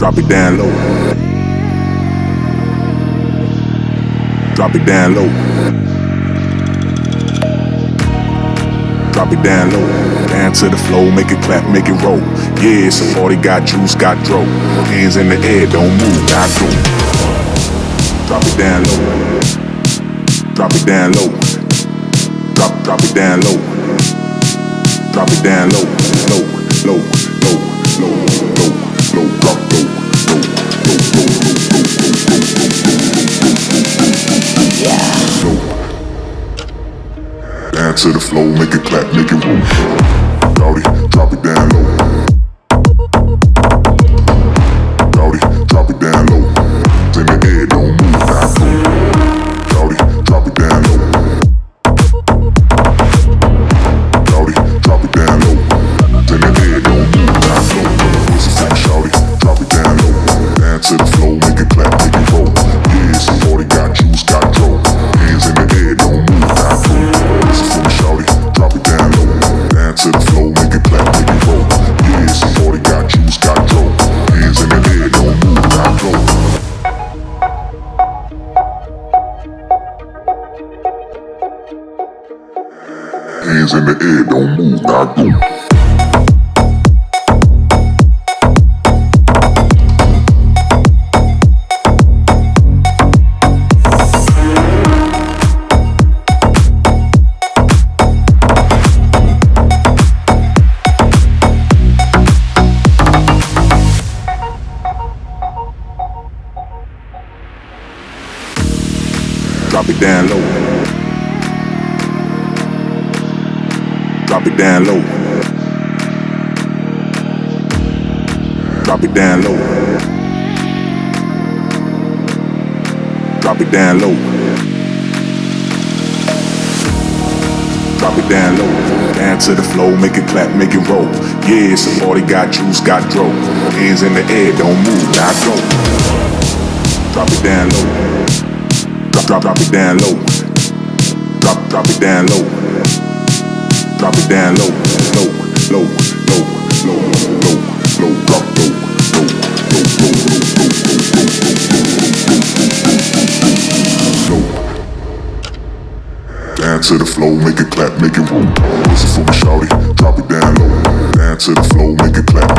Drop it down low. Drop it down low. Drop it down low. Down to the floor, make it clap, make it roll. Yeah, it's a party, got juice, got dro. Hands in the air, don't move, not go. Drop it down low. Drop it down low. Drop it down low. Drop it down low, low, low, low, low, low, low, drop low, low, low, low, low, low. Down to the floor, make it clap, make it roll. Rowdy, drop it down low. Rowdy, drop it down low. It's in the air, don't move, not go. Rowdy, drop it down low. Rowdy, drop it down low. It's in the air, don't move, not go. What's the thing, shawty? Drop it down low. Down to the floor, make it clap, make it roll. Yeah, it's a party, got juice, got dro. Hands in the air, don't move, not go. What's the thing, shawty? Drop it down low. Down to the floor, make it clap, make it roll. Yeah, it's a party, got juice, got dro. Hands in the air, don't move, not go. Hands in the air, don't move, not go. Drop it down low. Drop it down low. Drop it down low. Drop it down low. Drop it down low. Down to the floor, make it clap, make it roll. Yeah, it's a party, got juice, got dro. Hands in the air, don't move, not go. Drop it down low. Drop it down low. Drop it down low. Drop it down low, low, low, low, low, low, low, drop low, low, low, low, low, low. Down to the floor, make it clap, make it roll. Listen for me, shawty, drop it down low. Down to the floor, make it clap,